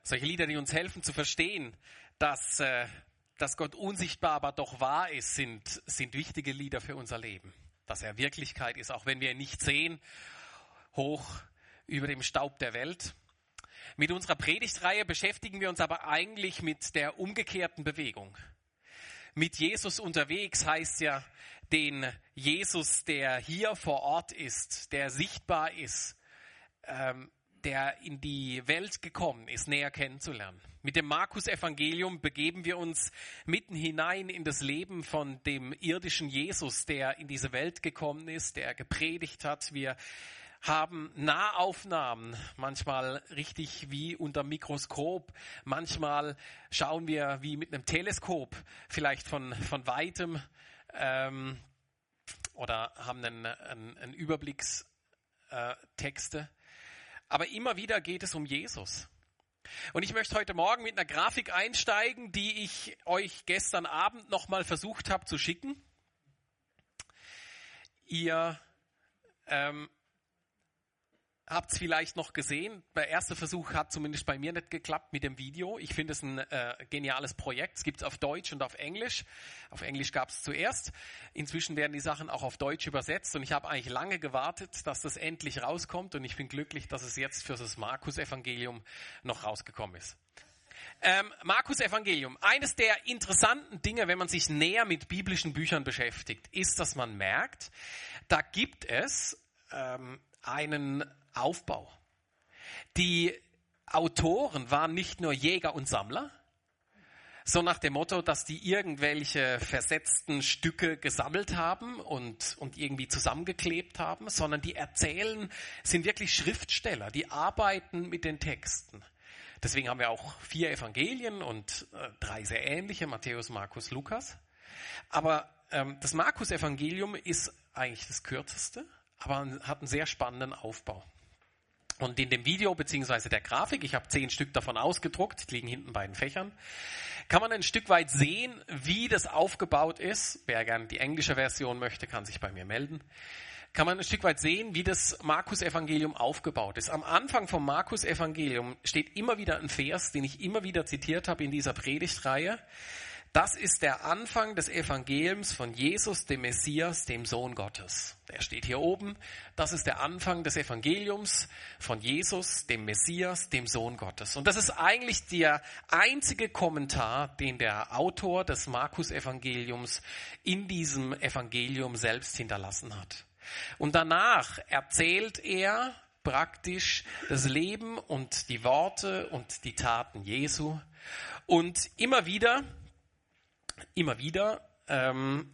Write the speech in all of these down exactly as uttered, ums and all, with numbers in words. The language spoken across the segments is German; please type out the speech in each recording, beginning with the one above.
Solche Lieder, die uns helfen zu verstehen, dass, äh, dass Gott unsichtbar, aber doch wahr ist, sind, sind wichtige Lieder für unser Leben. Dass er Wirklichkeit ist, auch wenn wir ihn nicht sehen, hoch über dem Staub der Welt. Mit unserer Predigtreihe beschäftigen wir uns aber eigentlich mit der umgekehrten Bewegung. Mit Jesus unterwegs heißt ja, den Jesus, der hier vor Ort ist, der sichtbar ist, ähm, der in die Welt gekommen ist, näher kennenzulernen. Mit dem Markus-Evangelium begeben wir uns mitten hinein in das Leben von dem irdischen Jesus, der in diese Welt gekommen ist, der gepredigt hat. Wir haben Nahaufnahmen, manchmal richtig wie unter Mikroskop, manchmal schauen wir wie mit einem Teleskop, vielleicht von, von weitem, ähm, oder haben einen, einen, einen Überblickstexte. Äh, Aber immer wieder geht es um Jesus. Und ich möchte heute Morgen mit einer Grafik einsteigen, die ich euch gestern Abend nochmal versucht habe zu schicken. Ihr ähm, habt es vielleicht noch gesehen. Der erste Versuch hat zumindest bei mir nicht geklappt mit dem Video. Ich finde es ein äh, geniales Projekt. Es gibt es auf Deutsch und auf Englisch. Auf Englisch gab es zuerst. Inzwischen werden die Sachen auch auf Deutsch übersetzt. Und ich habe eigentlich lange gewartet, dass das endlich rauskommt. Und ich bin glücklich, dass es jetzt für das Markus-Evangelium noch rausgekommen ist. Ähm, Markus-Evangelium. Eines der interessanten Dinge, wenn man sich näher mit biblischen Büchern beschäftigt, ist, dass man merkt, da gibt es ähm, einen Aufbau. Die Autoren waren nicht nur Jäger und Sammler, so nach dem Motto, dass die irgendwelche versetzten Stücke gesammelt haben und, und irgendwie zusammengeklebt haben, sondern die erzählen, sind wirklich Schriftsteller, die arbeiten mit den Texten. Deswegen haben wir auch vier Evangelien und äh, drei sehr ähnliche, Matthäus, Markus, Lukas. Aber ähm, das Markus-Evangelium ist eigentlich das kürzeste, aber hat einen sehr spannenden Aufbau. Und in dem Video bzw. der Grafik, ich habe zehn Stück davon ausgedruckt, die liegen hinten bei den Fächern, kann man ein Stück weit sehen, wie das aufgebaut ist. Wer gerne die englische Version möchte, kann sich bei mir melden. Kann man ein Stück weit sehen, wie das Markus-Evangelium aufgebaut ist. Am Anfang vom Markus-Evangelium steht immer wieder ein Vers, den ich immer wieder zitiert habe in dieser Predigtreihe. Das ist der Anfang des Evangeliums von Jesus, dem Messias, dem Sohn Gottes. Der steht hier oben. Das ist der Anfang des Evangeliums von Jesus, dem Messias, dem Sohn Gottes. Und das ist eigentlich der einzige Kommentar, den der Autor des Markus-Evangeliums in diesem Evangelium selbst hinterlassen hat. Und danach erzählt er praktisch das Leben und die Worte und die Taten Jesu. Und immer wieder Immer wieder ähm,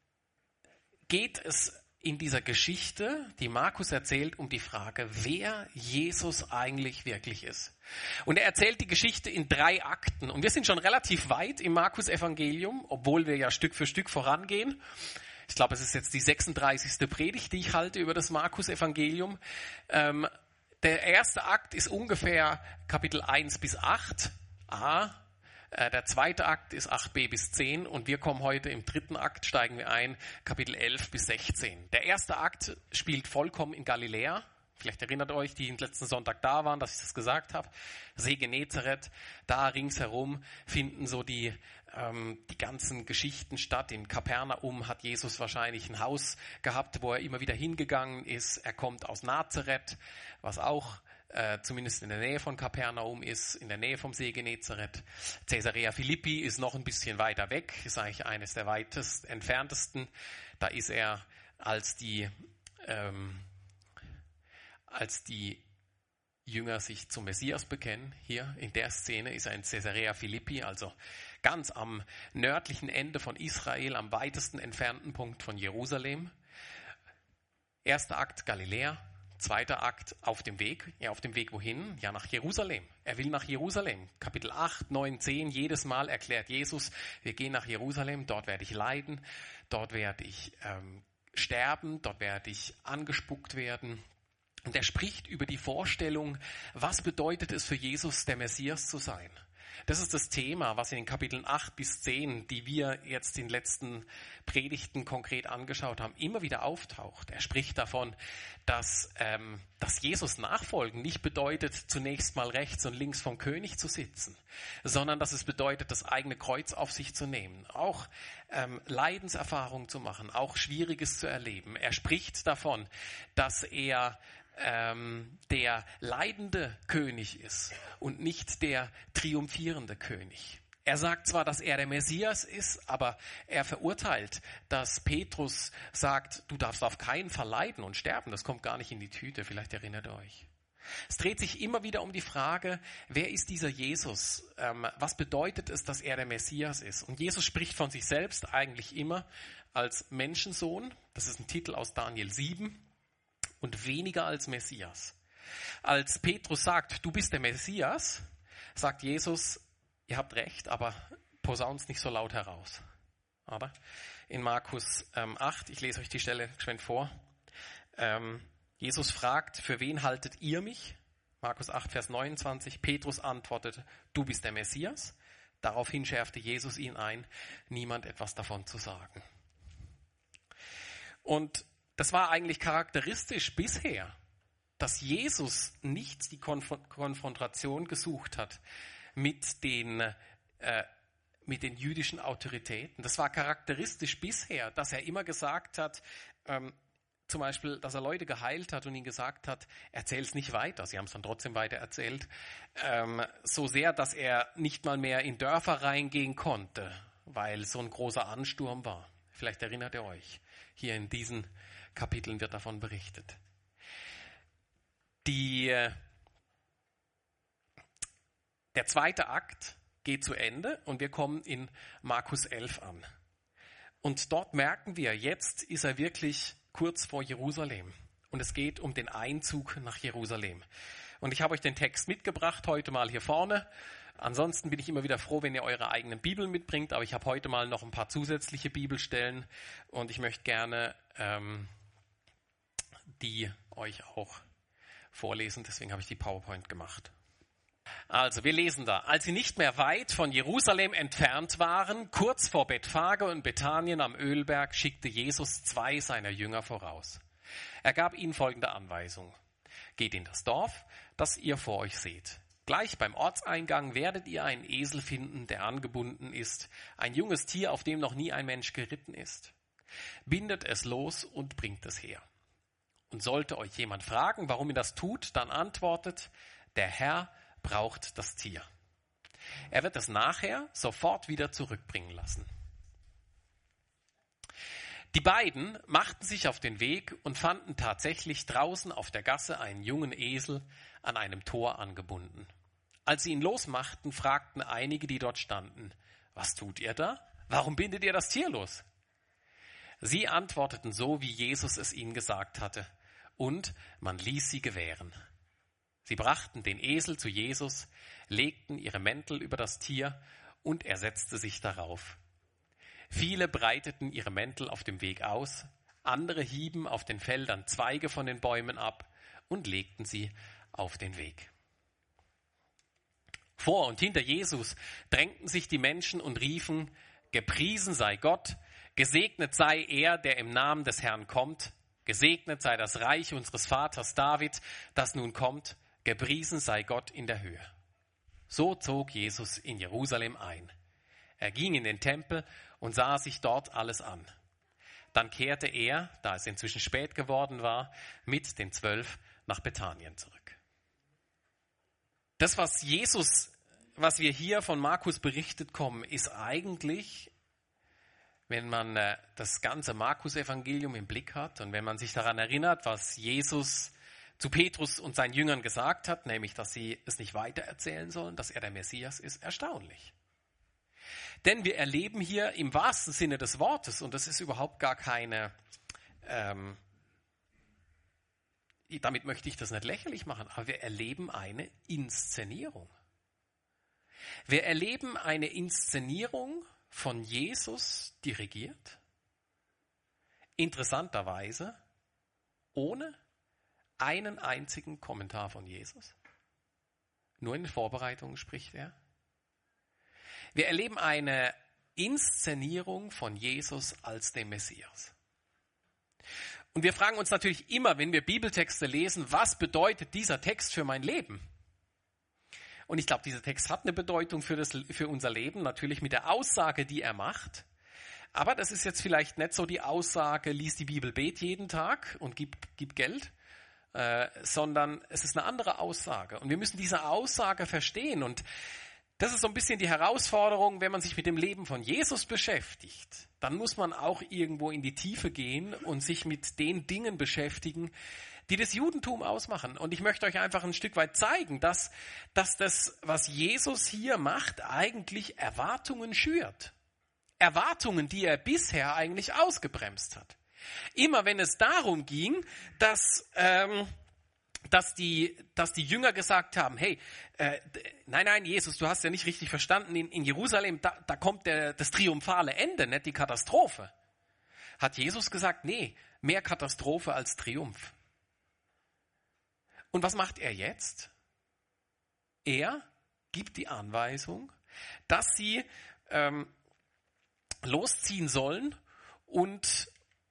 geht es in dieser Geschichte, die Markus erzählt, um die Frage, wer Jesus eigentlich wirklich ist. Und er erzählt die Geschichte in drei Akten. Und wir sind schon relativ weit im Markus-Evangelium, obwohl wir ja Stück für Stück vorangehen. Ich glaube, es ist jetzt die sechsunddreißigste Predigt, die ich halte über das Markus-Evangelium. Ähm, der erste Akt ist ungefähr Kapitel eins bis acht a. Der zweite Akt ist acht b bis zehn und wir kommen heute im dritten Akt, steigen wir ein, Kapitel elf bis sechzehn. Der erste Akt spielt vollkommen in Galiläa. Vielleicht erinnert euch, die letzten Sonntag da waren, dass ich das gesagt habe. See Genezareth, da ringsherum finden so die, ähm, die ganzen Geschichten statt. In Kapernaum hat Jesus wahrscheinlich ein Haus gehabt, wo er immer wieder hingegangen ist. Er kommt aus Nazareth, was auch Äh, zumindest in der Nähe von Kapernaum ist, in der Nähe vom See Genezareth. Caesarea Philippi ist noch ein bisschen weiter weg, ist eigentlich eines der weitest entferntesten. Da ist er, als die, ähm, als die Jünger sich zum Messias bekennen, hier in der Szene ist er in Caesarea Philippi, also ganz am nördlichen Ende von Israel, am weitesten entfernten Punkt von Jerusalem. Erster Akt Galiläa. Zweiter Akt auf dem Weg. Ja, auf dem Weg wohin? Ja, nach Jerusalem. Er will nach Jerusalem. Kapitel acht, neun, zehn. Jedes Mal erklärt Jesus, wir gehen nach Jerusalem. Dort werde ich leiden. Dort werde ich ähm, sterben. Dort werde ich angespuckt werden. Und er spricht über die Vorstellung, was bedeutet es für Jesus, der Messias zu sein? Das ist das Thema, was in den Kapiteln acht bis zehn, die wir jetzt in den letzten Predigten konkret angeschaut haben, immer wieder auftaucht. Er spricht davon, dass, ähm, dass Jesus nachfolgen nicht bedeutet, zunächst mal rechts und links vom König zu sitzen, sondern dass es bedeutet, das eigene Kreuz auf sich zu nehmen, auch ähm, Leidenserfahrung zu machen, auch Schwieriges zu erleben. Er spricht davon, dass er ähm, der leidende König ist und nicht der triumphierende König. Er sagt zwar, dass er der Messias ist, aber er verurteilt, dass Petrus sagt, du darfst auf keinen Fall leiden und sterben. Das kommt gar nicht in die Tüte, vielleicht erinnert ihr euch. Es dreht sich immer wieder um die Frage, wer ist dieser Jesus? Ähm, was bedeutet es, dass er der Messias ist? Und Jesus spricht von sich selbst eigentlich immer als Menschensohn. Das ist ein Titel aus Daniel sieben. Und weniger als Messias. Als Petrus sagt, du bist der Messias, sagt Jesus, ihr habt recht, aber posaun's nicht so laut heraus. Aber in Markus ähm, acht, ich lese euch die Stelle geschwind vor, ähm, Jesus fragt, für wen haltet ihr mich? Markus acht, Vers neunundzwanzig, Petrus antwortete, du bist der Messias. Daraufhin schärfte Jesus ihn ein, niemand etwas davon zu sagen. Und das war eigentlich charakteristisch bisher, dass Jesus nicht die Konf- Konfrontation gesucht hat mit den, äh, mit den jüdischen Autoritäten. Das war charakteristisch bisher, dass er immer gesagt hat, ähm, zum Beispiel, dass er Leute geheilt hat und ihnen gesagt hat, erzähl's nicht weiter. Sie haben es dann trotzdem weiter erzählt. Ähm, so sehr, dass er nicht mal mehr in Dörfer reingehen konnte, weil so ein großer Ansturm war. Vielleicht erinnert ihr euch. Hier in diesen Kapiteln wird davon berichtet. Die, der zweite Akt geht zu Ende und wir kommen in Markus elf an. Und dort merken wir, jetzt ist er wirklich kurz vor Jerusalem. Und es geht um den Einzug nach Jerusalem. Und ich habe euch den Text mitgebracht, heute mal hier vorne. Ansonsten bin ich immer wieder froh, wenn ihr eure eigenen Bibeln mitbringt. Aber ich habe heute mal noch ein paar zusätzliche Bibelstellen. Und ich möchte gerne ähm, die euch auch vorlesen. Deswegen habe ich die PowerPoint gemacht. Also, wir lesen da. Als sie nicht mehr weit von Jerusalem entfernt waren, kurz vor Bethphage und Bethanien am Ölberg, schickte Jesus zwei seiner Jünger voraus. Er gab ihnen folgende Anweisung. Geht in das Dorf, das ihr vor euch seht. Gleich beim Ortseingang werdet ihr einen Esel finden, der angebunden ist, ein junges Tier, auf dem noch nie ein Mensch geritten ist. Bindet es los und bringt es her. Und sollte euch jemand fragen, warum ihr das tut, dann antwortet, der Herr braucht das Tier. Er wird es nachher sofort wieder zurückbringen lassen. Die beiden machten sich auf den Weg und fanden tatsächlich draußen auf der Gasse einen jungen Esel an einem Tor angebunden. Als sie ihn losmachten, fragten einige, die dort standen, was tut ihr da? Warum bindet ihr das Tier los? Sie antworteten so, wie Jesus es ihnen gesagt hatte, und man ließ sie gewähren. Sie brachten den Esel zu Jesus, legten ihre Mäntel über das Tier und er setzte sich darauf. Viele breiteten ihre Mäntel auf dem Weg aus, andere hieben auf den Feldern Zweige von den Bäumen ab und legten sie auf den Weg. Vor und hinter Jesus drängten sich die Menschen und riefen, gepriesen sei Gott, gesegnet sei er, der im Namen des Herrn kommt, gesegnet sei das Reich unseres Vaters David, das nun kommt, gepriesen sei Gott in der Höhe. So zog Jesus in Jerusalem ein. Er ging in den Tempel und sah sich dort alles an. Dann kehrte er, da es inzwischen spät geworden war, mit den Zwölf nach Bethanien zurück. Das, was Jesus, was wir hier von Markus berichtet kommen, ist eigentlich, wenn man äh, das ganze Markus-Evangelium im Blick hat und wenn man sich daran erinnert, was Jesus zu Petrus und seinen Jüngern gesagt hat, nämlich, dass sie es nicht weitererzählen sollen, dass er der Messias ist, erstaunlich. Denn wir erleben hier im wahrsten Sinne des Wortes, und das ist überhaupt gar keine, ähm, damit möchte ich das nicht lächerlich machen, aber wir erleben eine Inszenierung. Wir erleben eine Inszenierung von Jesus dirigiert, interessanterweise ohne einen einzigen Kommentar von Jesus. Nur in den Vorbereitungen spricht er. Wir erleben eine Inszenierung von Jesus als dem Messias. Und wir fragen uns natürlich immer, wenn wir Bibeltexte lesen, was bedeutet dieser Text für mein Leben? Und ich glaube, dieser Text hat eine Bedeutung für, das, für unser Leben, natürlich mit der Aussage, die er macht. Aber das ist jetzt vielleicht nicht so die Aussage, lies die Bibel, bet jeden Tag und gib, gib Geld, äh, sondern es ist eine andere Aussage. Und wir müssen diese Aussage verstehen. Und das ist so ein bisschen die Herausforderung, wenn man sich mit dem Leben von Jesus beschäftigt. Dann muss man auch irgendwo in die Tiefe gehen und sich mit den Dingen beschäftigen, die das Judentum ausmachen. Und ich möchte euch einfach ein Stück weit zeigen, dass, dass das, was Jesus hier macht, eigentlich Erwartungen schürt. Erwartungen, die er bisher eigentlich ausgebremst hat. Immer wenn es darum ging, dass, ähm, dass, die, dass die Jünger gesagt haben, hey, äh, nein, nein, Jesus, du hast ja nicht richtig verstanden, in, in Jerusalem, da, da kommt der, das triumphale Ende, nicht die Katastrophe. Hat Jesus gesagt, nee, mehr Katastrophe als Triumph. Und was macht er jetzt? Er gibt die Anweisung, dass sie ähm, losziehen sollen und,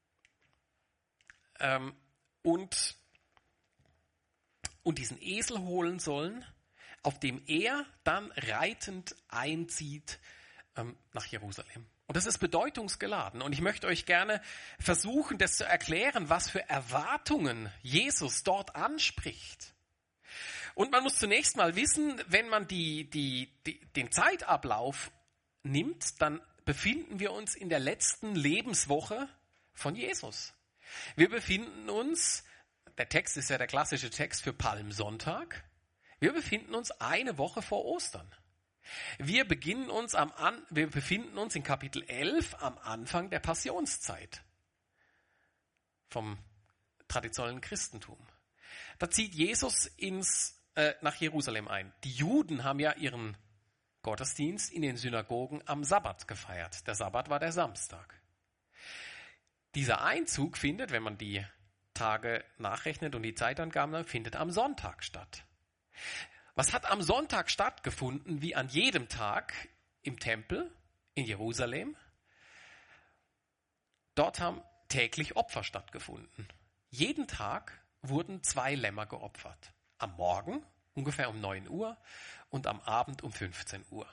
ähm, und, und diesen Esel holen sollen, auf dem er dann reitend einzieht ähm, nach Jerusalem. Und das ist bedeutungsgeladen. Und ich möchte euch gerne versuchen, das zu erklären, was für Erwartungen Jesus dort anspricht. Und man muss zunächst mal wissen, wenn man die, die, die, den Zeitablauf nimmt, dann befinden wir uns in der letzten Lebenswoche von Jesus. Wir befinden uns, der Text ist ja der klassische Text für Palmsonntag, wir befinden uns eine Woche vor Ostern. Wir, beginnen uns am An, wir befinden uns in Kapitel elf am Anfang der Passionszeit vom traditionellen Christentum. Da zieht Jesus ins, äh, nach Jerusalem ein. Die Juden haben ja ihren Gottesdienst in den Synagogen am Sabbat gefeiert. Der Sabbat war der Samstag. Dieser Einzug findet, wenn man die Tage nachrechnet und die Zeitangaben, findet am Sonntag statt. Was hat am Sonntag stattgefunden, wie an jedem Tag im Tempel in Jerusalem? Dort haben täglich Opfer stattgefunden. Jeden Tag wurden zwei Lämmer geopfert. Am Morgen ungefähr um neun Uhr und am Abend um fünfzehn Uhr.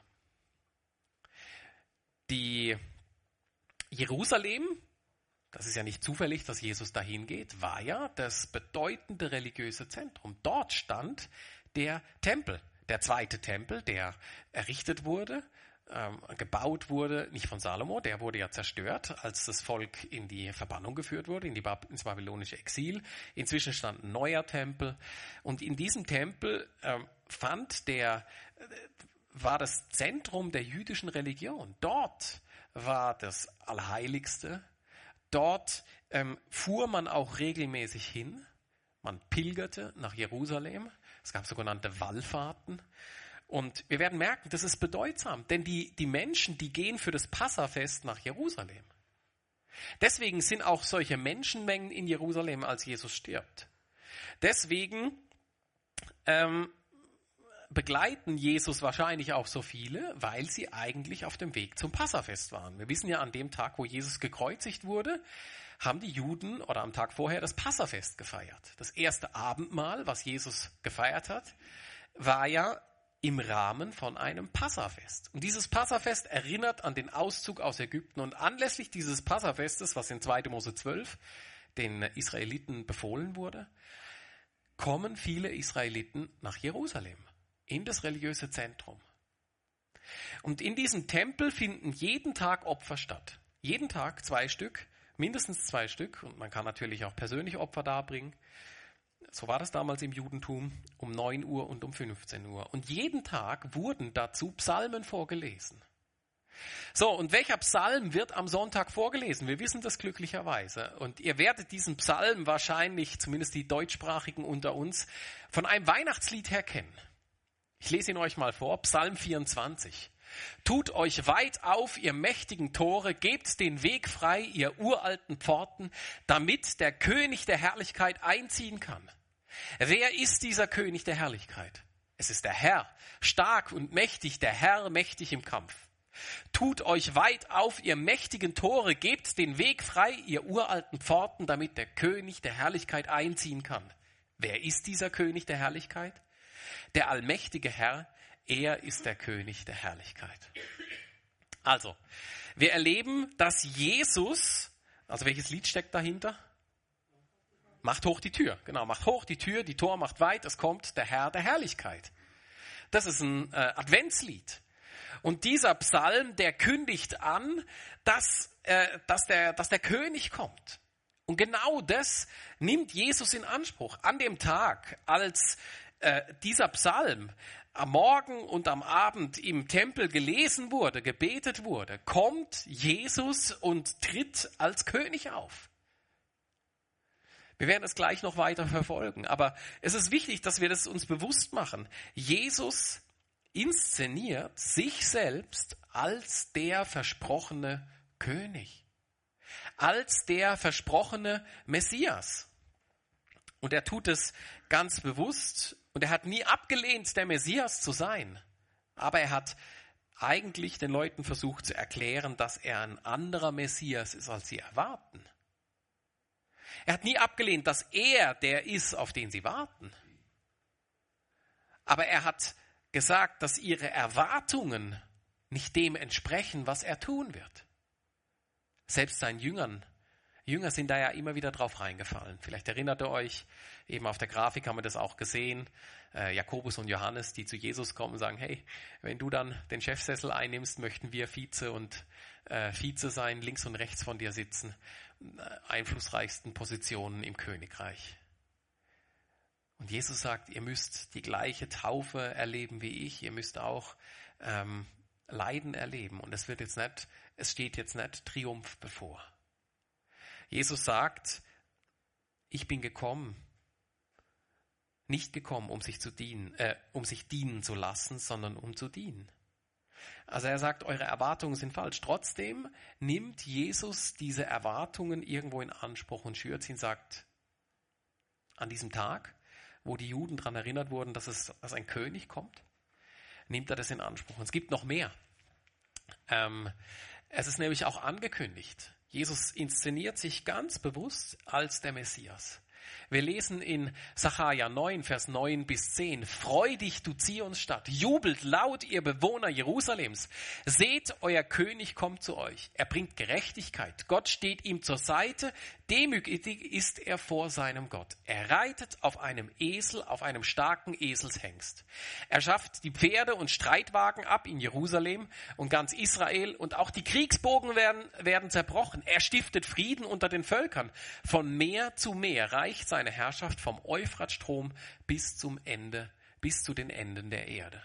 Die Jerusalem, das ist ja nicht zufällig, dass Jesus dahin geht, war ja das bedeutende religiöse Zentrum. Dort stand der Tempel, der zweite Tempel, der errichtet wurde, ähm, gebaut wurde, nicht von Salomo, der wurde ja zerstört, als das Volk in die Verbannung geführt wurde, in die Bab- ins babylonische Exil. Inzwischen stand ein neuer Tempel und in diesem Tempel ähm, fand der, äh, war das Zentrum der jüdischen Religion. Dort war das Allerheiligste, dort ähm, fuhr man auch regelmäßig hin, man pilgerte nach Jerusalem. Es gab sogenannte Wallfahrten. Und wir werden merken, das ist bedeutsam, denn die, die Menschen, die gehen für das Passafest nach Jerusalem. Deswegen sind auch solche Menschenmengen in Jerusalem, als Jesus stirbt. Deswegen ähm, begleiten Jesus wahrscheinlich auch so viele, weil sie eigentlich auf dem Weg zum Passafest waren. Wir wissen ja, an dem Tag, wo Jesus gekreuzigt wurde, haben die Juden oder am Tag vorher das Passafest gefeiert. Das erste Abendmahl, was Jesus gefeiert hat, war ja im Rahmen von einem Passafest. Und dieses Passafest erinnert an den Auszug aus Ägypten. Und anlässlich dieses Passafestes, was in zweiter Mose zwölf den Israeliten befohlen wurde, kommen viele Israeliten nach Jerusalem, in das religiöse Zentrum. Und in diesem Tempel finden jeden Tag Opfer statt. Jeden Tag zwei Stück. Mindestens zwei Stück, und man kann natürlich auch persönlich Opfer darbringen. So war das damals im Judentum, um neun Uhr und um fünfzehn Uhr. Und jeden Tag wurden dazu Psalmen vorgelesen. So, und welcher Psalm wird am Sonntag vorgelesen? Wir wissen das glücklicherweise. Und ihr werdet diesen Psalm wahrscheinlich, zumindest die Deutschsprachigen unter uns, von einem Weihnachtslied her kennen. Ich lese ihn euch mal vor, Psalm vierundzwanzig. Tut euch weit auf, ihr mächtigen Tore, gebt den Weg frei, ihr uralten Pforten, damit der König der Herrlichkeit einziehen kann. Wer ist dieser König der Herrlichkeit? Es ist der Herr, stark und mächtig, der Herr mächtig im Kampf. Tut euch weit auf, ihr mächtigen Tore, gebt den Weg frei, ihr uralten Pforten, damit der König der Herrlichkeit einziehen kann. Wer ist dieser König der Herrlichkeit? Der allmächtige Herr, er ist der König der Herrlichkeit. Also, wir erleben, dass Jesus, also welches Lied steckt dahinter? Macht hoch die Tür, genau, macht hoch die Tür, die Tor macht weit, es kommt der Herr der Herrlichkeit. Das ist ein äh, Adventslied. Und dieser Psalm, der kündigt an, dass, äh, dass, der, dass der König kommt. Und genau das nimmt Jesus in Anspruch. An dem Tag, als äh, dieser Psalm am Morgen und am Abend im Tempel gelesen wurde, gebetet wurde, kommt Jesus und tritt als König auf. Wir werden es gleich noch weiter verfolgen, aber es ist wichtig, dass wir das uns bewusst machen. Jesus inszeniert sich selbst als der versprochene König, als der versprochene Messias. Und er tut es ganz bewusst und er hat nie abgelehnt, der Messias zu sein, aber er hat eigentlich den Leuten versucht zu erklären, dass er ein anderer Messias ist, als sie erwarten. Er hat nie abgelehnt, dass er der ist, auf den sie warten. Aber er hat gesagt, dass ihre Erwartungen nicht dem entsprechen, was er tun wird. Selbst seinen Jüngern, Jünger sind da ja immer wieder drauf reingefallen. Vielleicht erinnert ihr euch, eben auf der Grafik haben wir das auch gesehen, äh, Jakobus und Johannes, die zu Jesus kommen und sagen, hey, wenn du dann den Chefsessel einnimmst, möchten wir Vize und äh, Vize sein, links und rechts von dir sitzen, äh, einflussreichsten Positionen im Königreich. Und Jesus sagt, ihr müsst die gleiche Taufe erleben wie ich, ihr müsst auch ähm, Leiden erleben. Und es wird jetzt nicht, es steht jetzt nicht Triumph bevor. Jesus sagt, ich bin gekommen, nicht gekommen, um sich zu dienen, äh, um sich dienen zu lassen, sondern um zu dienen. Also er sagt, eure Erwartungen sind falsch. Trotzdem nimmt Jesus diese Erwartungen irgendwo in Anspruch und schürt sie und sagt, an diesem Tag, wo die Juden daran erinnert wurden, dass, es, dass ein König kommt, nimmt er das in Anspruch. Und es gibt noch mehr. Ähm, es ist nämlich auch angekündigt. Jesus inszeniert sich ganz bewusst als der Messias. Wir lesen in Sacharja neun, Vers neun bis zehn. Freu dich, du Zionsstadt, jubelt laut, ihr Bewohner Jerusalems. Seht, euer König kommt zu euch. Er bringt Gerechtigkeit. Gott steht ihm zur Seite. Demütig ist er vor seinem Gott. Er reitet auf einem Esel, auf einem starken Eselshengst. Er schafft die Pferde und Streitwagen ab in Jerusalem und ganz Israel. Und auch die Kriegsbogen werden, werden zerbrochen. Er stiftet Frieden unter den Völkern. Von Meer zu Meer reicht seine Herrschaft vom Euphratstrom bis zum Ende, bis zu den Enden der Erde.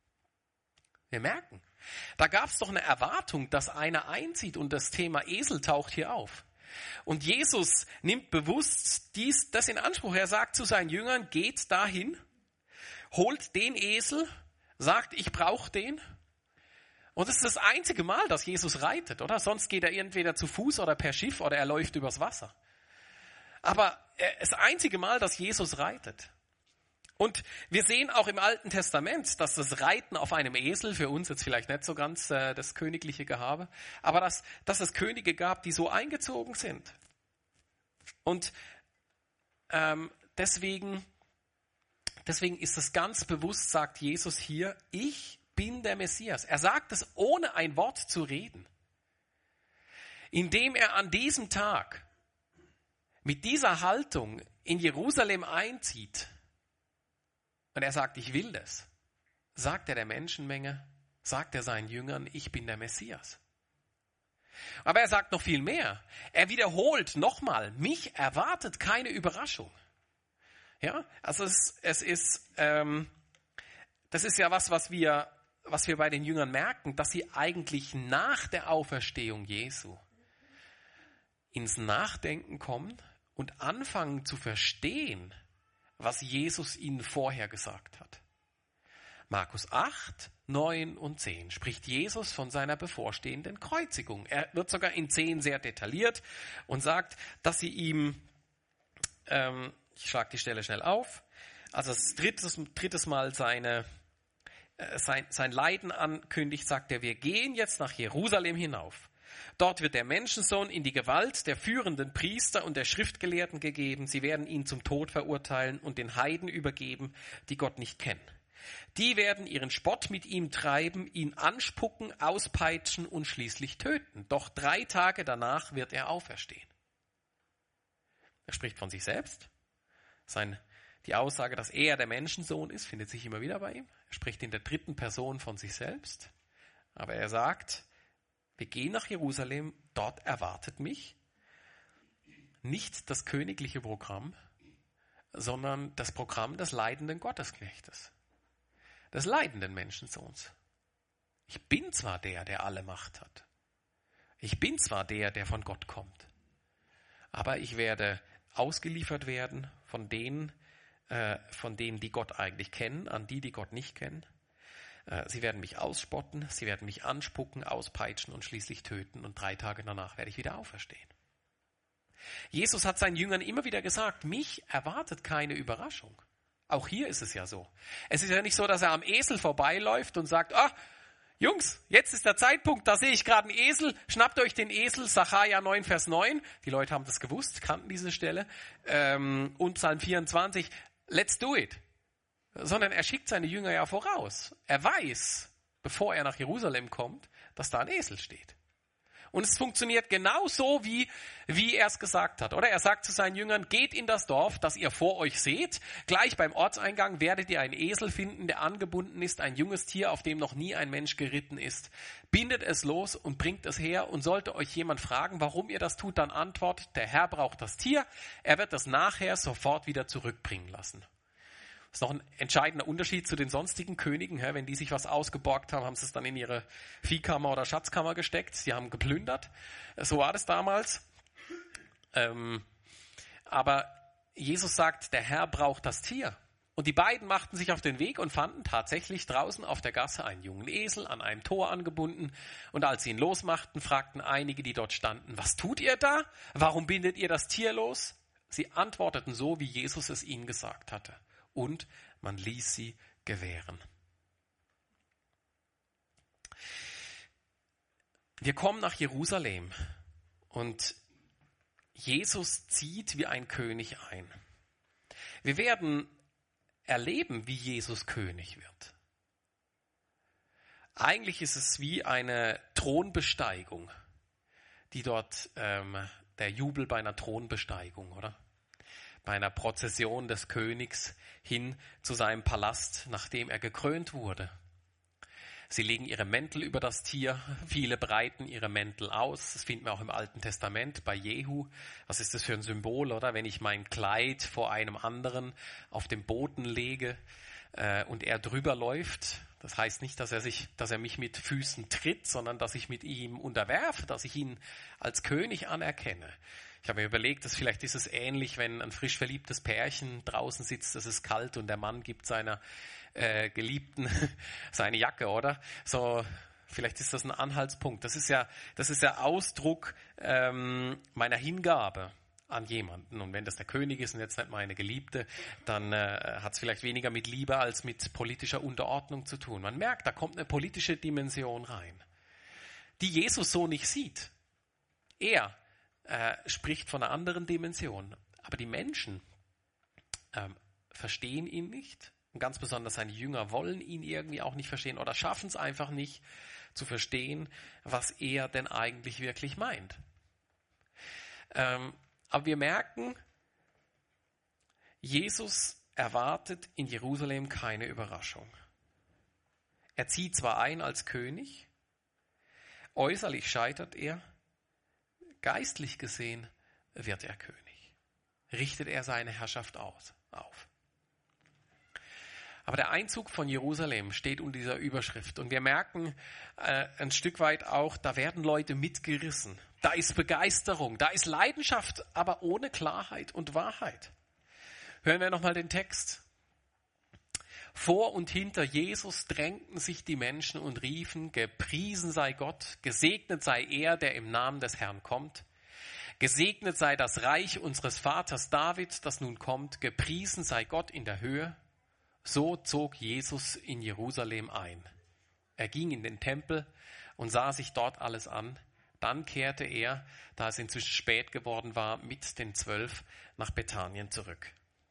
Wir merken, da gab es doch eine Erwartung, dass einer einzieht und das Thema Esel taucht hier auf. Und Jesus nimmt bewusst dies, das in Anspruch. Er sagt zu seinen Jüngern, geht dahin, holt den Esel, sagt, ich brauche den. Und das ist das einzige Mal, dass Jesus reitet, oder? Sonst geht er entweder zu Fuß oder per Schiff oder er läuft übers Wasser. Aber das einzige Mal, dass Jesus reitet. Und wir sehen auch im Alten Testament, dass das Reiten auf einem Esel, für uns jetzt vielleicht nicht so ganz äh, das königliche Gehabe, aber dass, dass es Könige gab, die so eingezogen sind. Und ähm, deswegen, deswegen ist es ganz bewusst, sagt Jesus hier, ich bin der Messias. Er sagt es ohne ein Wort zu reden. Indem er an diesem Tag mit dieser Haltung in Jerusalem einzieht und er sagt, ich will das, sagt er der Menschenmenge, sagt er seinen Jüngern, ich bin der Messias. Aber er sagt noch viel mehr. Er wiederholt nochmal, mich erwartet keine Überraschung. Ja, also es, es ist, ähm, das ist ja was, was wir, was wir bei den Jüngern merken, dass sie eigentlich nach der Auferstehung Jesu ins Nachdenken kommen und anfangen zu verstehen, was Jesus ihnen vorher gesagt hat. Markus acht, neun und zehn spricht Jesus von seiner bevorstehenden Kreuzigung. Er wird sogar in zehn sehr detailliert und sagt, dass sie ihm, ähm, ich schlage die Stelle schnell auf, also das drittes, drittes Mal seine, sein, sein Leiden ankündigt, sagt er, wir gehen jetzt nach Jerusalem hinauf. Dort wird der Menschensohn in die Gewalt der führenden Priester und der Schriftgelehrten gegeben. Sie werden ihn zum Tod verurteilen und den Heiden übergeben, die Gott nicht kennen. Die werden ihren Spott mit ihm treiben, ihn anspucken, auspeitschen und schließlich töten. Doch drei Tage danach wird er auferstehen. Er spricht von sich selbst. Sein, die Aussage, dass er der Menschensohn ist, findet sich immer wieder bei ihm. Er spricht in der dritten Person von sich selbst. Aber er sagt, wir gehen nach Jerusalem, dort erwartet mich nicht das königliche Programm, sondern das Programm des leidenden Gottesknechtes, des leidenden Menschensohns. Ich bin zwar der, der alle Macht hat. Ich bin zwar der, der von Gott kommt. Aber ich werde ausgeliefert werden von denen, äh, von denen, die Gott eigentlich kennen, an die, die Gott nicht kennen. Sie werden mich ausspotten, sie werden mich anspucken, auspeitschen und schließlich töten und drei Tage danach werde ich wieder auferstehen. Jesus hat seinen Jüngern immer wieder gesagt, mich erwartet keine Überraschung. Auch hier ist es ja so. Es ist ja nicht so, dass er am Esel vorbeiläuft und sagt, ah, Jungs, jetzt ist der Zeitpunkt, da sehe ich gerade einen Esel, schnappt euch den Esel, Sacharja neun, Vers neun. Die Leute haben das gewusst, kannten diese Stelle. Ähm, und Psalm vierundzwanzig, let's do it. Sondern er schickt seine Jünger ja voraus. Er weiß, bevor er nach Jerusalem kommt, dass da ein Esel steht. Und es funktioniert genau so, wie, wie er es gesagt hat. Oder er sagt zu seinen Jüngern, geht in das Dorf, das ihr vor euch seht. Gleich beim Ortseingang werdet ihr einen Esel finden, der angebunden ist, ein junges Tier, auf dem noch nie ein Mensch geritten ist. Bindet es los und bringt es her. Und sollte euch jemand fragen, warum ihr das tut, dann antwortet, der Herr braucht das Tier. Er wird das nachher sofort wieder zurückbringen lassen. Das ist noch ein entscheidender Unterschied zu den sonstigen Königen. Wenn die sich was ausgeborgt haben, haben sie es dann in ihre Viehkammer oder Schatzkammer gesteckt. Sie haben geplündert. So war das damals. Aber Jesus sagt, der Herr braucht das Tier. Und die beiden machten sich auf den Weg und fanden tatsächlich draußen auf der Gasse einen jungen Esel an einem Tor angebunden. Und als sie ihn losmachten, fragten einige, die dort standen, was tut ihr da? Warum bindet ihr das Tier los? Sie antworteten so, wie Jesus es ihnen gesagt hatte. Und man ließ sie gewähren. Wir kommen nach Jerusalem und Jesus zieht wie ein König ein. Wir werden erleben, wie Jesus König wird. Eigentlich ist es wie eine Thronbesteigung, die dort ähm, der Jubel bei einer Thronbesteigung, oder? Bei einer Prozession des Königs hin zu seinem Palast, nachdem er gekrönt wurde. Sie legen ihre Mäntel über das Tier, viele breiten ihre Mäntel aus. Das finden wir auch im Alten Testament bei Jehu. Was ist das für ein Symbol, oder? Wenn ich mein Kleid vor einem anderen auf den Boden lege äh, und er drüber läuft. Das heißt nicht, dass er sich, dass er mich mit Füßen tritt, sondern dass ich mit ihm unterwerfe, dass ich ihn als König anerkenne. Ich habe mir überlegt, dass vielleicht ist es ähnlich, wenn ein frisch verliebtes Pärchen draußen sitzt, es ist kalt und der Mann gibt seiner äh, Geliebten seine Jacke, oder? So, vielleicht ist das ein Anhaltspunkt. Das ist ja, das ist ja Ausdruck ähm, meiner Hingabe an jemanden. Und wenn das der König ist und jetzt nicht meine Geliebte, dann äh, hat es vielleicht weniger mit Liebe als mit politischer Unterordnung zu tun. Man merkt, da kommt eine politische Dimension rein, die Jesus so nicht sieht. Er äh, spricht von einer anderen Dimension. Aber die Menschen äh, verstehen ihn nicht. Und ganz besonders seine Jünger wollen ihn irgendwie auch nicht verstehen oder schaffen es einfach nicht zu verstehen, was er denn eigentlich wirklich meint. Ähm, aber wir merken, Jesus erwartet in Jerusalem keine Überraschung. Er zieht zwar ein als König, äußerlich scheitert er, geistlich gesehen wird er König. Richtet er seine Herrschaft aus, auf. Aber der Einzug von Jerusalem steht unter dieser Überschrift. Und wir merken äh, ein Stück weit auch, da werden Leute mitgerissen. Da ist Begeisterung, da ist Leidenschaft, aber ohne Klarheit und Wahrheit. Hören wir nochmal den Text. Vor und hinter Jesus drängten sich die Menschen und riefen, gepriesen sei Gott, gesegnet sei er, der im Namen des Herrn kommt. Gesegnet sei das Reich unseres Vaters David, das nun kommt, gepriesen sei Gott in der Höhe. So zog Jesus in Jerusalem ein. Er ging in den Tempel und sah sich dort alles an. Dann kehrte er, da es inzwischen spät geworden war, mit den Zwölf nach Bethanien zurück.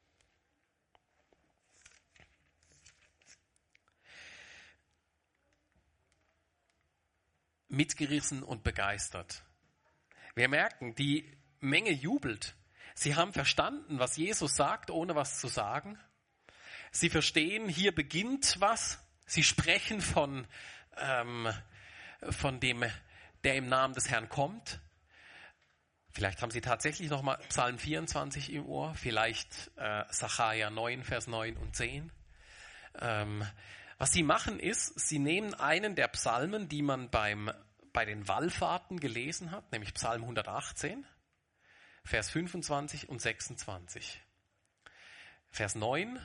Mitgerissen und begeistert. Wir merken, die Menge jubelt. Sie haben verstanden, was Jesus sagt, ohne was zu sagen. Sie verstehen, hier beginnt was. Sie sprechen von, ähm, von dem, der im Namen des Herrn kommt. Vielleicht haben Sie tatsächlich nochmal Psalm vierundzwanzig im Ohr, vielleicht äh, Sacharja neun, Vers neun und zehn. Ähm, was Sie machen ist, Sie nehmen einen der Psalmen, die man beim, bei den Wallfahrten gelesen hat, nämlich Psalm hundertachtzehn, Vers fünfundzwanzig und sechsundzwanzig. Vers neun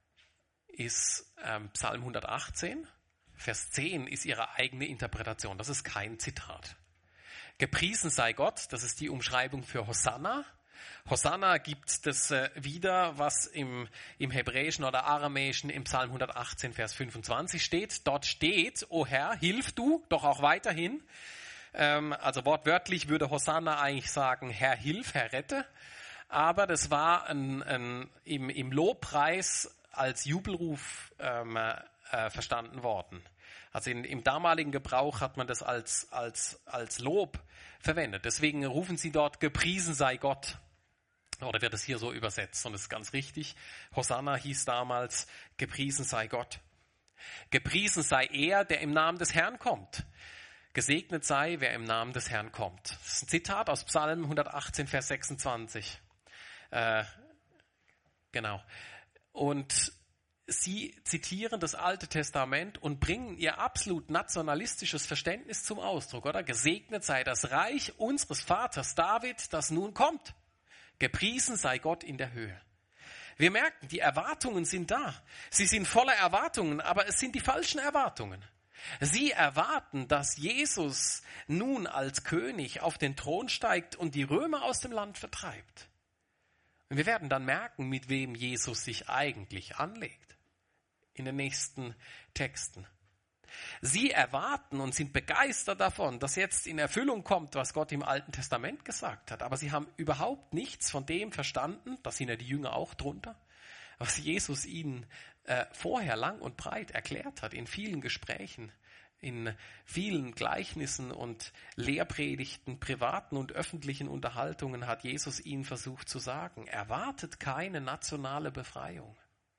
ist ähm, Psalm hundertachtzehn, Vers zehn ist ihre eigene Interpretation, das ist kein Zitat. Gepriesen sei Gott, das ist die Umschreibung für Hosanna. Hosanna gibt das äh, wieder, was im, im Hebräischen oder Aramäischen im Psalm hundertachtzehn, Vers fünfundzwanzig steht. Dort steht, o Herr, hilf du, doch auch weiterhin. Ähm, also wortwörtlich würde Hosanna eigentlich sagen, Herr, hilf, Herr, rette. Aber das war ein, ein, im, im Lobpreis als Jubelruf ähm, äh, verstanden worden. Also in, im damaligen Gebrauch hat man das als, als, als Lob verwendet. Deswegen rufen sie dort, gepriesen sei Gott. Oder wird es hier so übersetzt? Und das ist ganz richtig. Hosanna hieß damals, gepriesen sei Gott. Gepriesen sei er, der im Namen des Herrn kommt. Gesegnet sei, wer im Namen des Herrn kommt. Das ist ein Zitat aus Psalm hundertachtzehn, Vers sechsundzwanzig. Äh, genau. Und sie zitieren das Alte Testament und bringen ihr absolut nationalistisches Verständnis zum Ausdruck, oder? Gesegnet sei das Reich unseres Vaters David, das nun kommt. Gepriesen sei Gott in der Höhe. Wir merken, die Erwartungen sind da. Sie sind voller Erwartungen, aber es sind die falschen Erwartungen. Sie erwarten, dass Jesus nun als König auf den Thron steigt und die Römer aus dem Land vertreibt. Und wir werden dann merken, mit wem Jesus sich eigentlich anlegt in den nächsten Texten. Sie erwarten und sind begeistert davon, dass jetzt in Erfüllung kommt, was Gott im Alten Testament gesagt hat. Aber sie haben überhaupt nichts von dem verstanden, da sind ja die Jünger auch drunter, was Jesus ihnen äh, vorher lang und breit erklärt hat, in vielen Gesprächen, in vielen Gleichnissen und Lehrpredigten, privaten und öffentlichen Unterhaltungen hat Jesus ihnen versucht zu sagen, erwartet keine nationale Befreiung.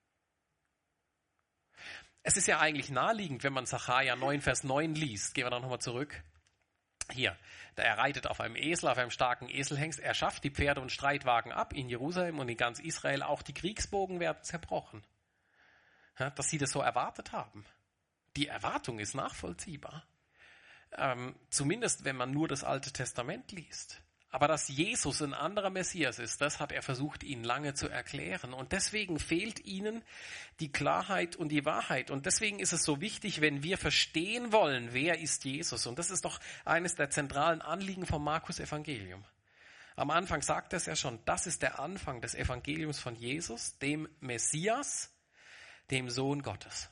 Es ist ja eigentlich naheliegend, wenn man Sacharja neun, Vers neun liest. Gehen wir da nochmal zurück. Hier, er reitet auf einem Esel, auf einem starken Eselhengst. Er schafft die Pferde und Streitwagen ab in Jerusalem und in ganz Israel. Auch die Kriegsbogen werden zerbrochen. Ja, dass sie das so erwartet haben. Die Erwartung ist nachvollziehbar. Ähm, zumindest, wenn man nur das Alte Testament liest. Aber dass Jesus ein anderer Messias ist, das hat er versucht, ihnen lange zu erklären. Und deswegen fehlt ihnen die Klarheit und die Wahrheit. Und deswegen ist es so wichtig, wenn wir verstehen wollen, wer ist Jesus. Und das ist doch eines der zentralen Anliegen vom Markus-Evangelium. Am Anfang sagt er es ja schon, das ist der Anfang des Evangeliums von Jesus, dem Messias, dem Sohn Gottes.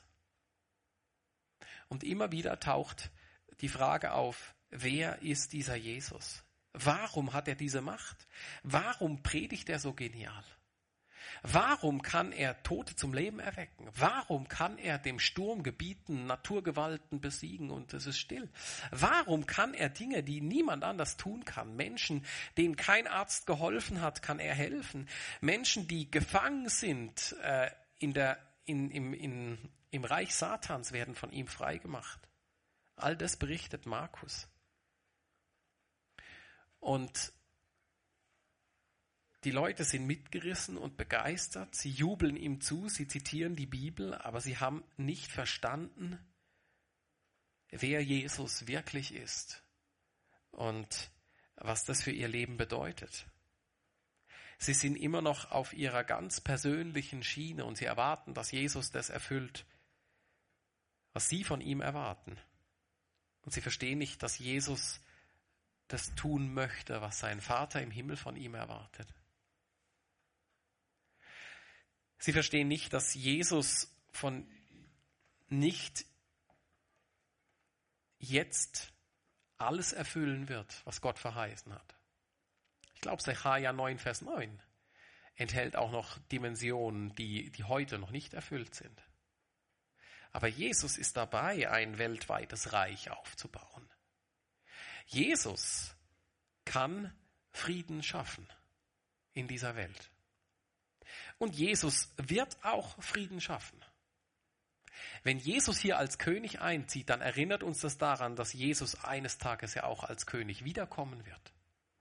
Und immer wieder taucht die Frage auf, wer ist dieser Jesus? Warum hat er diese Macht? Warum predigt er so genial? Warum kann er Tote zum Leben erwecken? Warum kann er dem Sturm gebieten, Naturgewalten besiegen und es ist still? Warum kann er Dinge, die niemand anders tun kann? Menschen, denen kein Arzt geholfen hat, kann er helfen. Menschen, die gefangen sind äh, in der, in, im, in, im Reich Satans, werden von ihm freigemacht. All das berichtet Markus. Und die Leute sind mitgerissen und begeistert, sie jubeln ihm zu, sie zitieren die Bibel, aber sie haben nicht verstanden, wer Jesus wirklich ist und was das für ihr Leben bedeutet. Sie sind immer noch auf ihrer ganz persönlichen Schiene und sie erwarten, dass Jesus das erfüllt, was sie von ihm erwarten. Und sie verstehen nicht, dass Jesus das tun möchte, was sein Vater im Himmel von ihm erwartet. Sie verstehen nicht, dass Jesus von nicht jetzt alles erfüllen wird, was Gott verheißen hat. Ich glaube, Sacharja neun, Vers neun enthält auch noch Dimensionen, die, die heute noch nicht erfüllt sind. Aber Jesus ist dabei, ein weltweites Reich aufzubauen. Jesus kann Frieden schaffen in dieser Welt. Und Jesus wird auch Frieden schaffen. Wenn Jesus hier als König einzieht, dann erinnert uns das daran, dass Jesus eines Tages ja auch als König wiederkommen wird.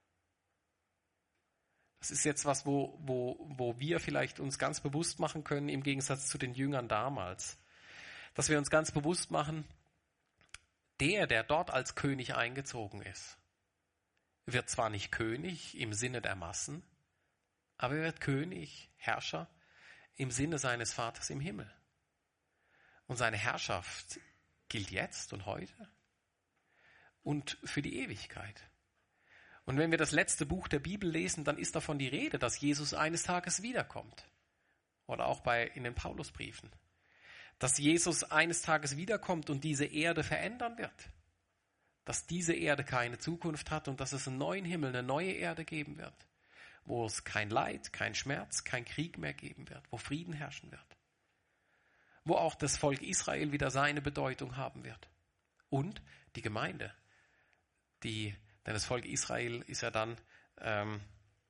Das ist jetzt was, wo, wo, wo wir vielleicht uns ganz bewusst machen können, im Gegensatz zu den Jüngern damals. Dass wir uns ganz bewusst machen, der, der dort als König eingezogen ist, wird zwar nicht König im Sinne der Massen, aber er wird König, Herrscher im Sinne seines Vaters im Himmel. Und seine Herrschaft gilt jetzt und heute und für die Ewigkeit. Und wenn wir das letzte Buch der Bibel lesen, dann ist davon die Rede, dass Jesus eines Tages wiederkommt. Oder auch bei, in den Paulusbriefen. Dass Jesus eines Tages wiederkommt und diese Erde verändern wird. Dass diese Erde keine Zukunft hat und dass es einen neuen Himmel, eine neue Erde geben wird. Wo es kein Leid, kein Schmerz, kein Krieg mehr geben wird. Wo Frieden herrschen wird. Wo auch das Volk Israel wieder seine Bedeutung haben wird. Und die Gemeinde. Die, denn das Volk Israel ist ja dann ähm,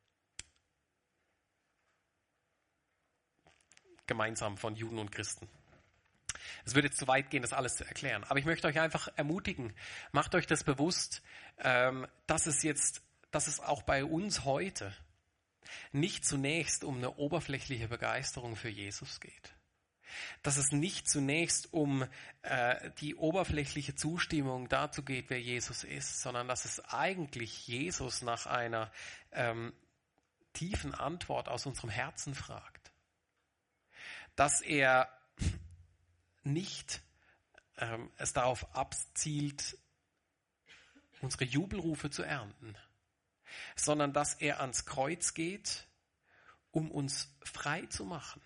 gemeinsam von Juden und Christen. Es würde jetzt zu weit gehen, das alles zu erklären. Aber ich möchte euch einfach ermutigen, macht euch das bewusst, ähm, dass es jetzt, dass es auch bei uns heute nicht zunächst um eine oberflächliche Begeisterung für Jesus geht. Dass es nicht zunächst um äh, die oberflächliche Zustimmung dazu geht, wer Jesus ist, sondern dass es eigentlich Jesus nach einer ähm, tiefen Antwort aus unserem Herzen fragt. Dass er nicht ähm, es darauf abzielt, unsere Jubelrufe zu ernten, sondern dass er ans Kreuz geht, um uns frei zu machen.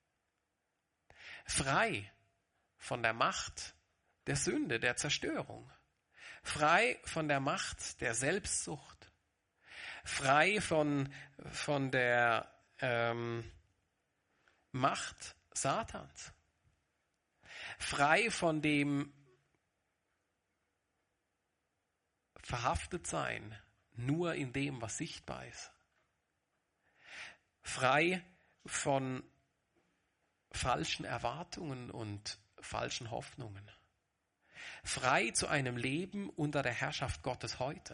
Frei von der Macht der Sünde, der Zerstörung. Frei von der Macht der Selbstsucht. Frei von, von der ähm, Macht Satans. Frei von dem Verhaftetsein nur in dem, was sichtbar ist. Frei von falschen Erwartungen und falschen Hoffnungen. Frei zu einem Leben unter der Herrschaft Gottes heute.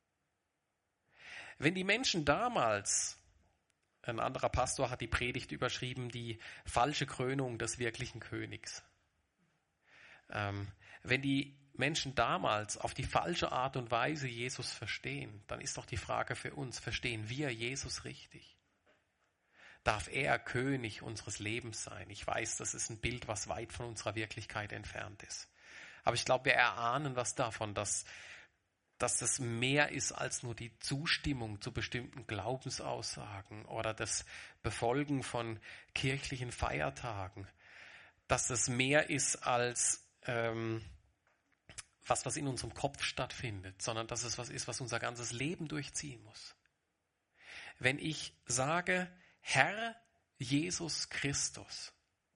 Wenn die Menschen damals, ein anderer Pastor hat die Predigt überschrieben, die falsche Krönung des wirklichen Königs. Ähm, wenn die Menschen damals auf die falsche Art und Weise Jesus verstehen, dann ist doch die Frage für uns, verstehen wir Jesus richtig? Darf er König unseres Lebens sein? Ich weiß, das ist ein Bild, was weit von unserer Wirklichkeit entfernt ist. Aber ich glaube, wir erahnen was davon, dass, dass das mehr ist als nur die Zustimmung zu bestimmten Glaubensaussagen oder das Befolgen von kirchlichen Feiertagen. Dass das mehr ist als ähm, was, was in unserem Kopf stattfindet, sondern dass es was ist, was unser ganzes Leben durchziehen muss. Wenn ich sage, Herr Jesus Christus,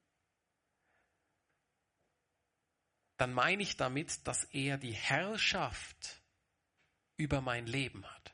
dann meine ich damit, dass er die Herrschaft über mein Leben hat.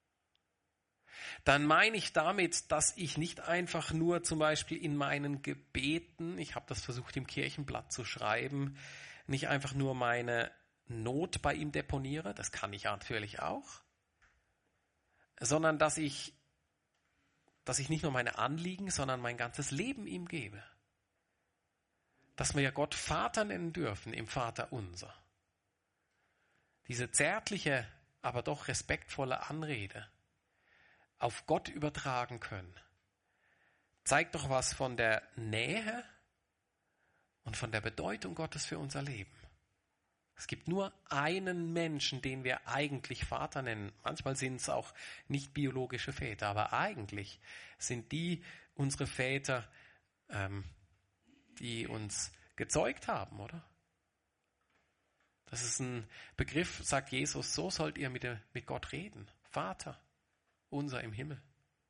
Dann meine ich damit, dass ich nicht einfach nur zum Beispiel in meinen Gebeten, ich habe das versucht im Kirchenblatt zu schreiben, nicht einfach nur meine Not bei ihm deponiere, das kann ich natürlich auch, sondern dass ich dass ich nicht nur meine Anliegen, sondern mein ganzes Leben ihm gebe. Dass wir ja Gott Vater nennen dürfen im Vater unser. Diese zärtliche, aber doch respektvolle Anrede auf Gott übertragen können, zeigt doch was von der Nähe und von der Bedeutung Gottes für unser Leben. Es gibt nur einen Menschen, den wir eigentlich Vater nennen. Manchmal sind es auch nicht biologische Väter, aber eigentlich sind die unsere Väter, ähm, die uns gezeugt haben, oder? Das ist ein Begriff, sagt Jesus, so sollt ihr mit, der, mit Gott reden. Vater, unser im Himmel.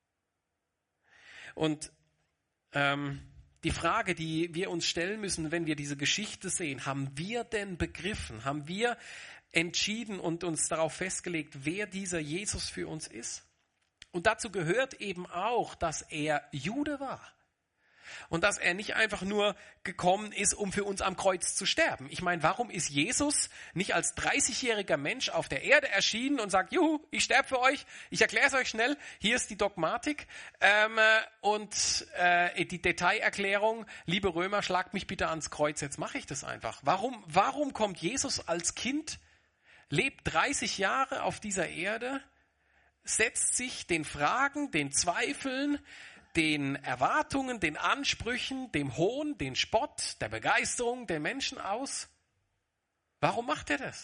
Und ähm, die Frage, die wir uns stellen müssen, wenn wir diese Geschichte sehen, haben wir denn begriffen, haben wir entschieden und uns darauf festgelegt, wer dieser Jesus für uns ist? Und dazu gehört eben auch, dass er Jude war. Und dass er nicht einfach nur gekommen ist, um für uns am Kreuz zu sterben. Ich meine, warum ist Jesus nicht als dreißigjähriger Mensch auf der Erde erschienen und sagt, juhu, ich sterbe für euch, ich erkläre es euch schnell, hier ist die Dogmatik ähm, und äh, die Detailerklärung, liebe Römer, schlagt mich bitte ans Kreuz, jetzt mache ich das einfach. Warum, warum kommt Jesus als Kind, lebt dreißig Jahre auf dieser Erde, setzt sich den Fragen, den Zweifeln, den Erwartungen, den Ansprüchen, dem Hohn, den Spott, der Begeisterung der Menschen aus? Warum macht er das?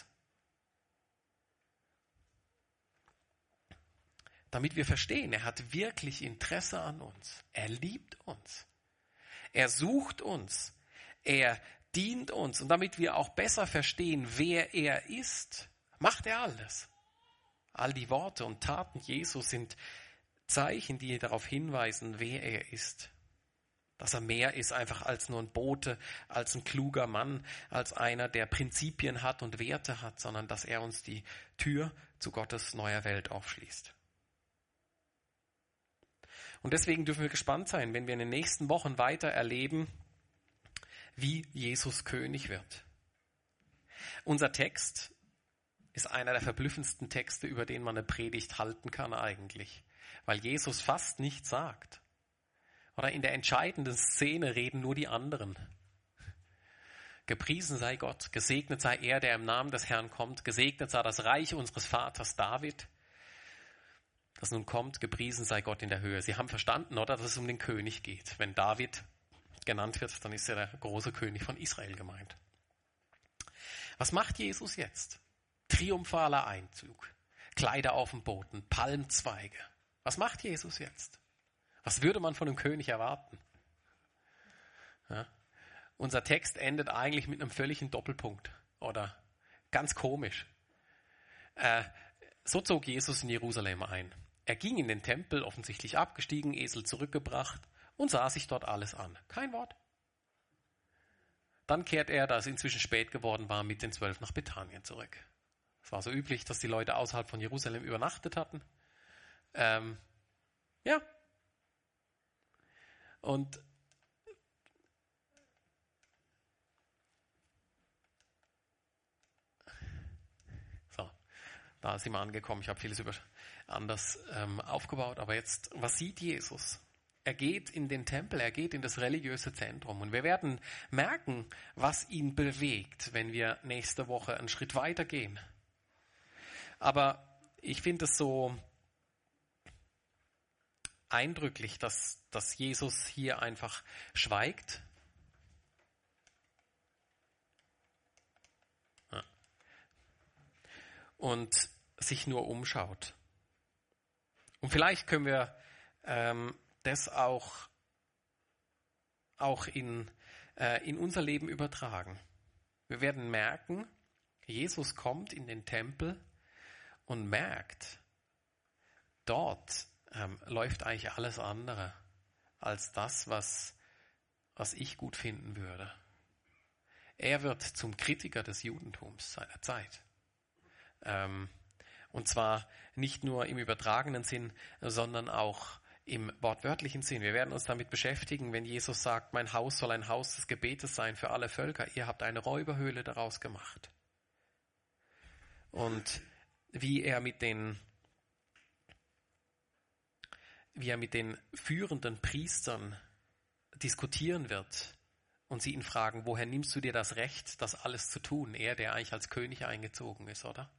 Damit wir verstehen, er hat wirklich Interesse an uns. Er liebt uns. Er sucht uns. Er dient uns. Und damit wir auch besser verstehen, wer er ist, macht er alles. All die Worte und Taten Jesus sind Zeichen, die darauf hinweisen, wer er ist. Dass er mehr ist einfach als nur ein Bote, als ein kluger Mann, als einer, der Prinzipien hat und Werte hat, sondern dass er uns die Tür zu Gottes neuer Welt aufschließt. Und deswegen dürfen wir gespannt sein, wenn wir in den nächsten Wochen weiter erleben, wie Jesus König wird. Unser Text ist einer der verblüffendsten Texte, über den man eine Predigt halten kann eigentlich. Weil Jesus fast nichts sagt. Oder in der entscheidenden Szene reden nur die anderen. Gepriesen sei Gott, gesegnet sei er, der im Namen des Herrn kommt, gesegnet sei das Reich unseres Vaters David, das nun kommt, gepriesen sei Gott in der Höhe. Sie haben verstanden, oder, dass es um den König geht. Wenn David genannt wird, dann ist er der große König von Israel gemeint. Was macht Jesus jetzt? Triumphaler Einzug, Kleider auf dem Boden, Palmzweige. Was macht Jesus jetzt? Was würde man von einem König erwarten? Ja. Unser Text endet eigentlich mit einem völligen Doppelpunkt oder ganz komisch. Äh, so zog Jesus in Jerusalem ein. Er ging in den Tempel, offensichtlich abgestiegen, Esel zurückgebracht und sah sich dort alles an. Kein Wort. Dann kehrt er, da es inzwischen spät geworden war, mit den Zwölf nach Bethanien zurück. Es war so üblich, dass die Leute außerhalb von Jerusalem übernachtet hatten. Ähm, ja. Und so, da sind wir angekommen. Ich habe vieles über anders ähm, aufgebaut. Aber jetzt, was sieht Jesus? Er geht in den Tempel, er geht in das religiöse Zentrum. Und wir werden merken, was ihn bewegt, wenn wir nächste Woche einen Schritt weiter gehen. Aber ich finde es so eindrücklich, dass, dass Jesus hier einfach schweigt. Ja. Und sich nur umschaut. Und vielleicht können wir ähm, das auch, auch in, äh, in unser Leben übertragen. Wir werden merken, Jesus kommt in den Tempel und merkt, dort ähm, läuft eigentlich alles andere als das, was, was ich gut finden würde. Er wird zum Kritiker des Judentums seiner Zeit. Ähm, und zwar nicht nur im übertragenen Sinn, sondern auch im wortwörtlichen Sinn. Wir werden uns damit beschäftigen, wenn Jesus sagt, mein Haus soll ein Haus des Gebetes sein für alle Völker. Ihr habt eine Räuberhöhle daraus gemacht. Und wie er mit den, wie er mit den führenden Priestern diskutieren wird und sie ihn fragen, woher nimmst du dir das Recht, das alles zu tun? Er, der eigentlich als König eingezogen ist, oder?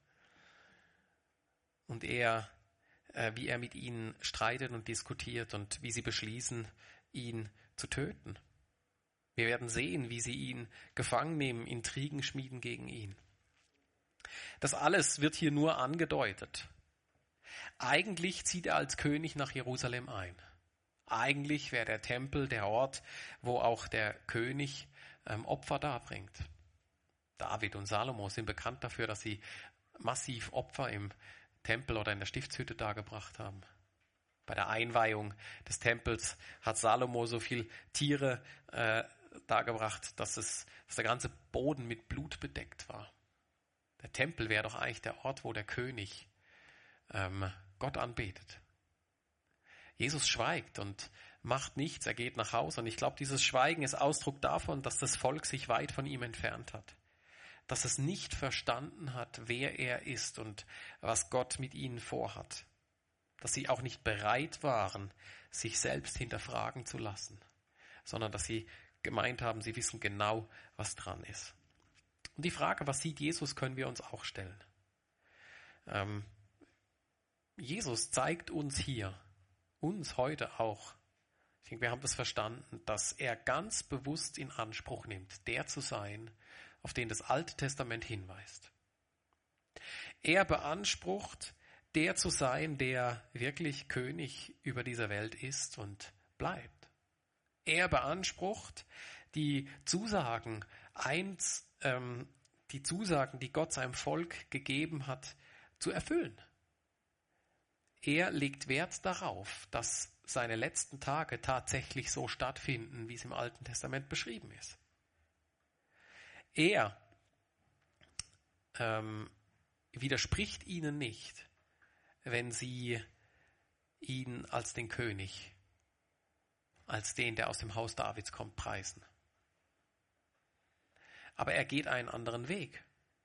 Und er, äh, wie er mit ihnen streitet und diskutiert und wie sie beschließen, ihn zu töten. Wir werden sehen, wie sie ihn gefangen nehmen, Intrigen schmieden gegen ihn. Das alles wird hier nur angedeutet. Eigentlich zieht er als König nach Jerusalem ein. Eigentlich wäre der Tempel der Ort, wo auch der König ähm, Opfer darbringt. David und Salomo sind bekannt dafür, dass sie massiv Opfer im Tempel oder in der Stiftshütte dargebracht haben. Bei der Einweihung des Tempels hat Salomo so viel Tiere äh, dargebracht, dass, es, dass der ganze Boden mit Blut bedeckt war. Der Tempel wäre doch eigentlich der Ort, wo der König ähm, Gott anbetet. Jesus schweigt und macht nichts, er geht nach Hause. Und ich glaube, dieses Schweigen ist Ausdruck davon, dass das Volk sich weit von ihm entfernt hat. Dass es nicht verstanden hat, wer er ist und was Gott mit ihnen vorhat. Dass sie auch nicht bereit waren, sich selbst hinterfragen zu lassen, sondern dass sie gemeint haben, sie wissen genau, was dran ist. Und die Frage, was sieht Jesus, können wir uns auch stellen. Ähm, Jesus zeigt uns hier, uns heute auch, ich denke, wir haben das verstanden, dass er ganz bewusst in Anspruch nimmt, der zu sein, auf den das Alte Testament hinweist. Er beansprucht, der zu sein, der wirklich König über dieser Welt ist und bleibt. Er beansprucht, die Zusagen, eins, ähm, die Zusagen, die Gott seinem Volk gegeben hat, zu erfüllen. Er legt Wert darauf, dass seine letzten Tage tatsächlich so stattfinden, wie es im Alten Testament beschrieben ist. Er ähm, widerspricht ihnen nicht, wenn sie ihn als den König, als den, der aus dem Haus Davids kommt, preisen. Aber er geht einen anderen Weg.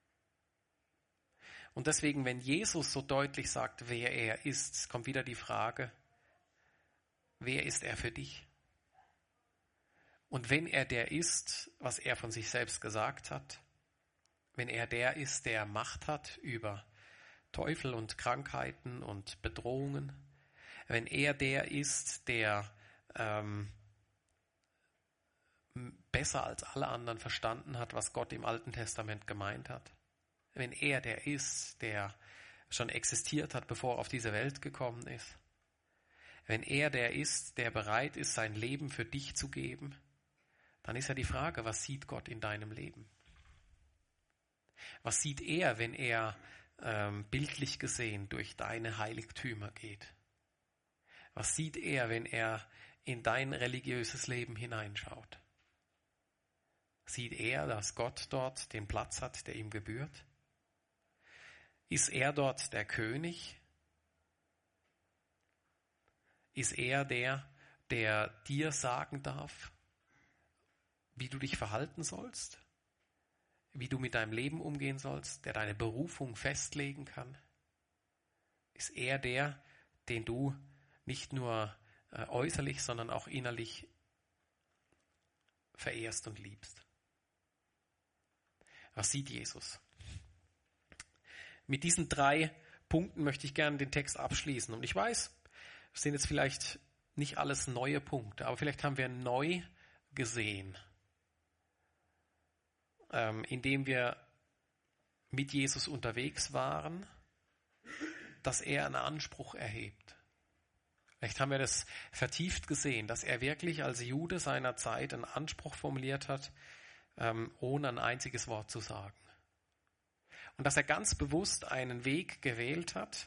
Und deswegen, wenn Jesus so deutlich sagt, wer er ist, kommt wieder die Frage, wer ist er für dich? Und wenn er der ist, was er von sich selbst gesagt hat, wenn er der ist, der Macht hat über Teufel und Krankheiten und Bedrohungen, wenn er der ist, der ähm, besser als alle anderen verstanden hat, was Gott im Alten Testament gemeint hat, wenn er der ist, der schon existiert hat, bevor er auf diese Welt gekommen ist, wenn er der ist, der bereit ist, sein Leben für dich zu geben, dann ist ja die Frage, was sieht Gott in deinem Leben? Was sieht er, wenn er ähm, bildlich gesehen durch deine Heiligtümer geht? Was sieht er, wenn er in dein religiöses Leben hineinschaut? Sieht er, dass Gott dort den Platz hat, der ihm gebührt? Ist er dort der König? Ist er der, der dir sagen darf, wie du dich verhalten sollst? Wie du mit deinem Leben umgehen sollst, der deine Berufung festlegen kann? Ist er der, den du nicht nur äh, äußerlich, sondern auch innerlich verehrst und liebst? Was sieht Jesus? Mit diesen drei Punkten möchte ich gerne den Text abschließen. Und ich weiß, es sind jetzt vielleicht nicht alles neue Punkte, aber vielleicht haben wir neu gesehen, ähm, indem wir mit Jesus unterwegs waren, dass er einen Anspruch erhebt. Vielleicht haben wir das vertieft gesehen, dass er wirklich als Jude seiner Zeit einen Anspruch formuliert hat, ähm, ohne ein einziges Wort zu sagen. Und dass er ganz bewusst einen Weg gewählt hat,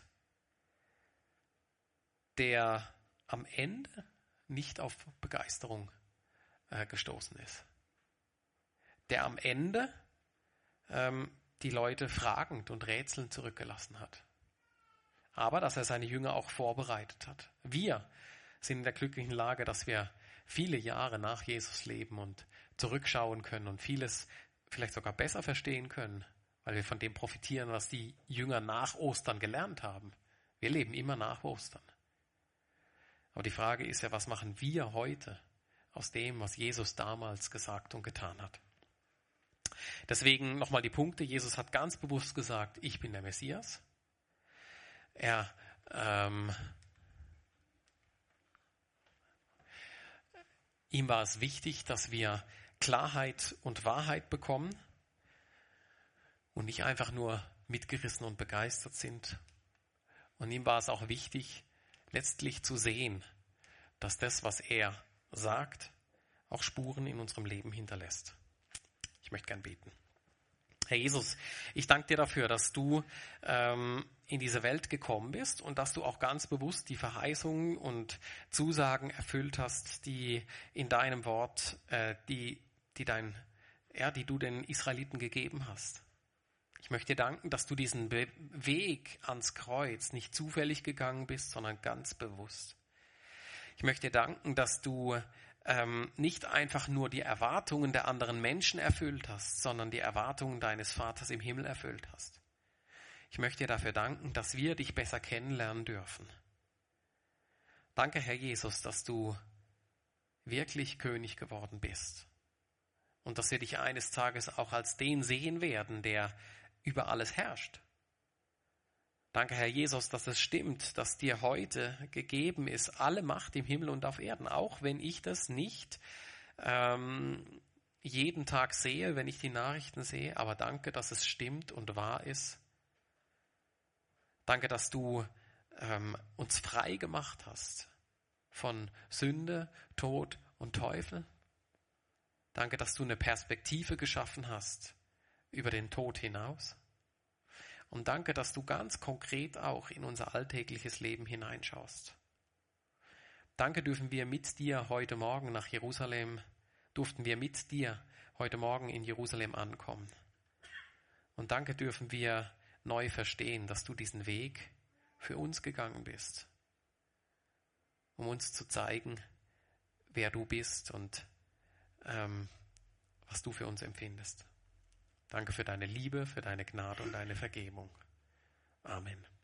der am Ende nicht auf Begeisterung äh, gestoßen ist. Der am Ende ähm, die Leute fragend und rätselnd zurückgelassen hat. Aber dass er seine Jünger auch vorbereitet hat. Wir sind in der glücklichen Lage, dass wir viele Jahre nach Jesus leben und zurückschauen können und vieles vielleicht sogar besser verstehen können, weil wir von dem profitieren, was die Jünger nach Ostern gelernt haben. Wir leben immer nach Ostern. Aber die Frage ist ja, was machen wir heute aus dem, was Jesus damals gesagt und getan hat? Deswegen nochmal die Punkte. Jesus hat ganz bewusst gesagt, ich bin der Messias. Er ähm, ihm war es wichtig, dass wir Klarheit und Wahrheit bekommen und nicht einfach nur mitgerissen und begeistert sind. Und ihm war es auch wichtig, letztlich zu sehen, dass das, was er sagt, auch Spuren in unserem Leben hinterlässt. Ich möchte gern beten. Herr Jesus, ich danke dir dafür, dass du ähm, in diese Welt gekommen bist und dass du auch ganz bewusst die Verheißungen und Zusagen erfüllt hast, die in deinem Wort, äh, die, die, dein, ja, die du den Israeliten gegeben hast. Ich möchte dir danken, dass du diesen Be- Weg ans Kreuz nicht zufällig gegangen bist, sondern ganz bewusst. Ich möchte dir danken, dass du ähm, nicht einfach nur die Erwartungen der anderen Menschen erfüllt hast, sondern die Erwartungen deines Vaters im Himmel erfüllt hast. Ich möchte dir dafür danken, dass wir dich besser kennenlernen dürfen. Danke, Herr Jesus, dass du wirklich König geworden bist und dass wir dich eines Tages auch als den sehen werden, der über alles herrscht. Danke, Herr Jesus, dass es stimmt, dass dir heute gegeben ist alle Macht im Himmel und auf Erden, auch wenn ich das nicht ähm, jeden Tag sehe, wenn ich die Nachrichten sehe. Aber danke, dass es stimmt und wahr ist. Danke, dass du ähm, uns frei gemacht hast von Sünde, Tod und Teufel. Danke, dass du eine Perspektive geschaffen hast über den Tod hinaus. Und danke, dass du ganz konkret auch in unser alltägliches Leben hineinschaust. Danke dürfen wir mit dir heute Morgen nach Jerusalem, durften wir mit dir heute Morgen in Jerusalem ankommen. Und danke dürfen wir neu verstehen, dass du diesen Weg für uns gegangen bist, um uns zu zeigen, wer du bist und ähm, was du für uns empfindest. Danke für deine Liebe, für deine Gnade und deine Vergebung. Amen.